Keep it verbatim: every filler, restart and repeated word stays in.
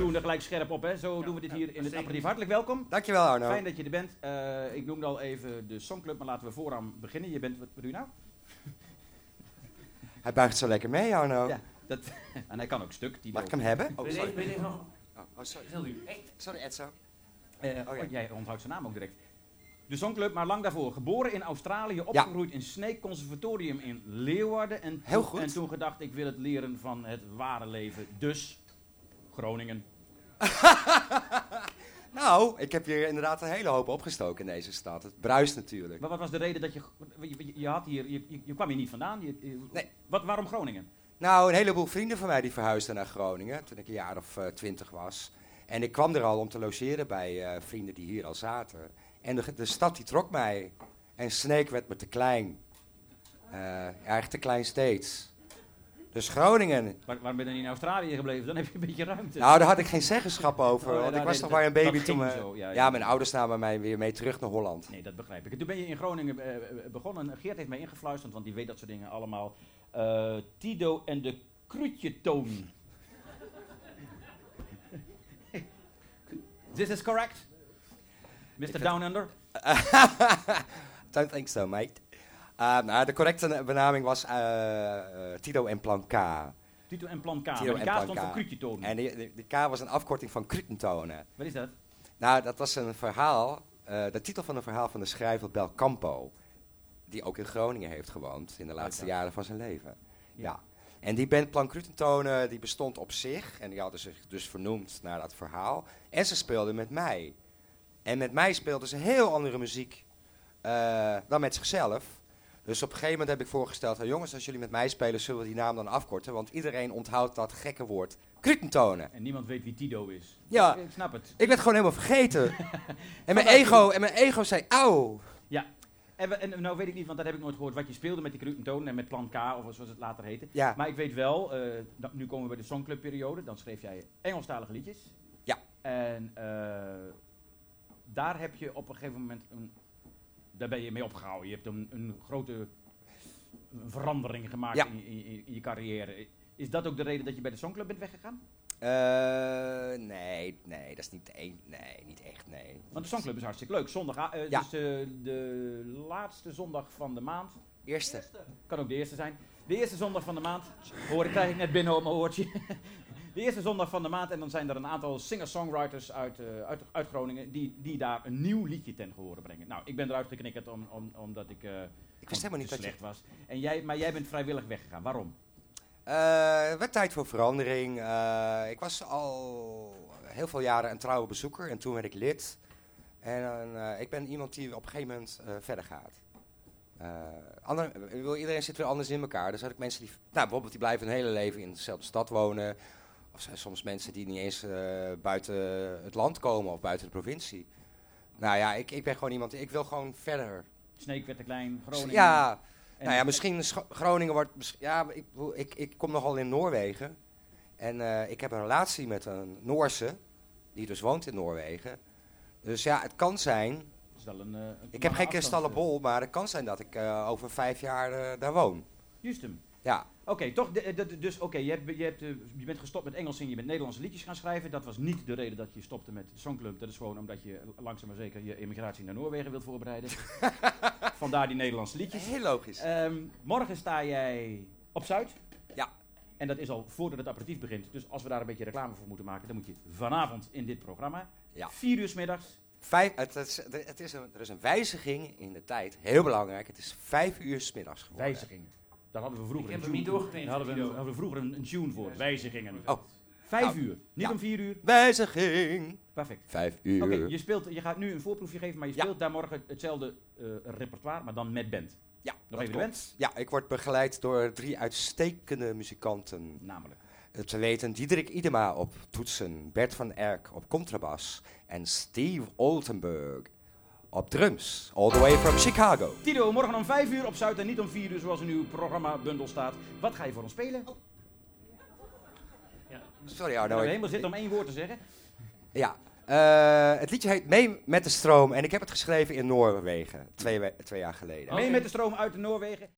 doen er gelijk scherp op, hè. Zo ja, doen we dit hier ja, in het aperitief. Hartelijk welkom. Dankjewel, Arno. Fijn dat je er bent. Uh, ik noemde al even de Songclub, maar laten we vooraan beginnen. Je bent, wat, wat doe je nou? Hij buigt zo lekker mee, Arno. Ja, dat, en hij kan ook stuk. Die Mag ik hem hebben? Oh, sorry. Ben je even nog? Oh, oh, sorry. Heel duur. Echt? Sorry, Edzo. Uh, oh, ja. Jij onthoudt zijn naam ook direct. De Songclub, maar lang daarvoor. Geboren in Australië, opgegroeid ja. in Sneek Conservatorium in Leeuwarden. En Heel toen, goed. En toen gedacht, ik wil het leren van het ware leven. Dus, Groningen. Nou, ik heb hier inderdaad een hele hoop opgestoken in deze stad. Het bruist natuurlijk. Maar wat was de reden dat je... Je, je, had hier, je, je kwam hier niet vandaan. Je, je, nee. Wat, waarom Groningen? Nou, een heleboel vrienden van mij die verhuisden naar Groningen toen ik een jaar of uh, twintig was. En ik kwam er al om te logeren bij uh, vrienden die hier al zaten. En de, de stad die trok mij. En Sneek werd me te klein. Uh, eigenlijk te klein steeds. Dus Groningen. Waar, waarom ben je dan in Australië gebleven? Dan heb je een beetje ruimte. Nou, daar had ik geen zeggenschap over. Oh, ja, want nou, ik was nee, nog dat, maar een baby dat toen. Me, zo, ja, ja. ja, mijn ouders namen mij weer mee terug naar Holland. Nee, dat begrijp ik. En toen ben je in Groningen uh, begonnen. Geert heeft mij ingefluisterd, want die weet dat soort dingen allemaal. Uh, Tido en de Krutjetoon. This is correct? mister Down Under? Don't think so, mate. Uh, nou, de correcte benaming was uh, uh, Tito en Plan K. Tito en Plan K. Tito maar de K stond voor Krutjetoon. En de, de, de K was een afkorting van Krutentonen. Wat is dat? Nou, dat was een verhaal, uh, de titel van een verhaal van de schrijver Bel Campo. Die ook in Groningen heeft gewoond in de laatste oh, jaren van zijn leven. Ja. ja. En die band Plan Krutentonen die bestond op zich. En die hadden zich dus vernoemd naar dat verhaal. En ze speelden met mij. En met mij speelden ze heel andere muziek uh, dan met zichzelf. Dus op een gegeven moment heb ik voorgesteld, hey jongens, als jullie met mij spelen, zullen we die naam dan afkorten. Want iedereen onthoudt dat gekke woord Krutentonen. En niemand weet wie Tido is. Ja, ik snap het. Ik werd gewoon helemaal vergeten. en, mijn ego, en mijn ego zei, auw. Ja, en, we, en nou weet ik niet, want dat heb ik nooit gehoord, wat je speelde met die Krutentonen en met Plan K, of zoals het later heette. Ja. Maar ik weet wel, uh, da, nu komen we bij de Songclub-periode, dan schreef jij Engelstalige liedjes. Ja. En uh, daar heb je op een gegeven moment, een, daar ben je mee opgehouden. Je hebt een, een grote een verandering gemaakt ja. in, in, in je carrière. Is dat ook de reden dat je bij de Songclub bent weggegaan? Uh, nee, nee, dat is niet, een, nee, niet echt, nee. Want de Songclub is hartstikke leuk. Zondag, uh, ja. dus uh, de laatste zondag van de maand. Eerste. Kan ook de eerste zijn. De eerste zondag van de maand. Hoor, ik krijg ik net binnen op mijn oortje. De eerste zondag van de maand. En dan zijn er een aantal singer-songwriters uit, uh, uit, uit Groningen die, die daar een nieuw liedje ten gehore brengen. Nou, ik ben eruit geknikkerd om, om, omdat ik, uh, ik wist helemaal niet te slecht je... was. En jij, maar jij bent vrijwillig weggegaan. Waarom? Uh, het werd tijd voor verandering. Uh, ik was al heel veel jaren een trouwe bezoeker en toen werd ik lid. En uh, ik ben iemand die op een gegeven moment uh, verder gaat. Uh, ander, iedereen zit weer anders in elkaar. Dus had ik mensen die, nou, bijvoorbeeld die blijven hun hele leven in dezelfde stad wonen. Of zijn soms mensen die niet eens uh, buiten het land komen of buiten de provincie. Nou ja, ik, ik ben gewoon iemand, ik wil gewoon verder. Sneek werd te klein, Groningen. Ja. En nou ja, misschien Sch- Groningen wordt... Ja, ik, ik, ik kom nogal in Noorwegen. En uh, ik heb een relatie met een Noorse, die dus woont in Noorwegen. Dus ja, het kan zijn... Is wel een, uh, een ik heb geen kristallenbol, maar het kan zijn dat ik uh, over vijf jaar uh, daar woon. Juist hem. Ja. Oké, okay, toch, de, de, dus oké, okay, je, hebt, je, hebt, uh, je bent gestopt met Engels en je bent Nederlandse liedjes gaan schrijven. Dat was niet de reden dat je stopte met de Songclub. Dat is gewoon omdat je langzaam maar zeker je immigratie naar Noorwegen wilt voorbereiden. Vandaar die Nederlandse liedjes. Heel logisch. Um, morgen sta jij op Zuid. Ja. En dat is al voordat het aperitief begint. Dus als we daar een beetje reclame voor moeten maken, dan moet je vanavond in dit programma. Ja. Vier uur 's middags. Vijf, het is, het is een, er is een wijziging in de tijd. Heel belangrijk. Het is vijf uur 's middags geworden. Wijziging. Daar hadden we vroeger ik heb een hem tune niet doorgeknipt. Daar hadden we, een, hadden we vroeger een, een tune voor. Wijzigingen. Oh. Vijf nou, uur. Niet ja. om vier uur. Wijziging. Perfect. Vijf uur. Oké, okay, je, speelt, je gaat nu een voorproefje geven, maar je speelt ja. daar morgen hetzelfde uh, repertoire, maar dan met band. Ja, nog even de band? Ja, ik word begeleid door drie uitstekende muzikanten. Namelijk? Te weten Diederik Idema op toetsen, Bert van Erck op contrabas en Steve Oltenburg op drums. All the way from Chicago. Tido, morgen om vijf uur op Zuid en niet om vier uur zoals in uw programma-bundel staat. Wat ga je voor ons spelen? Oh. Ja. Sorry Arno. We helemaal zitten om één woord te zeggen. Ja, uh, het liedje heet Mee met de stroom en ik heb het geschreven in Noorwegen, twee, we- twee jaar geleden. Mee okay. met de stroom uit de Noorwegen.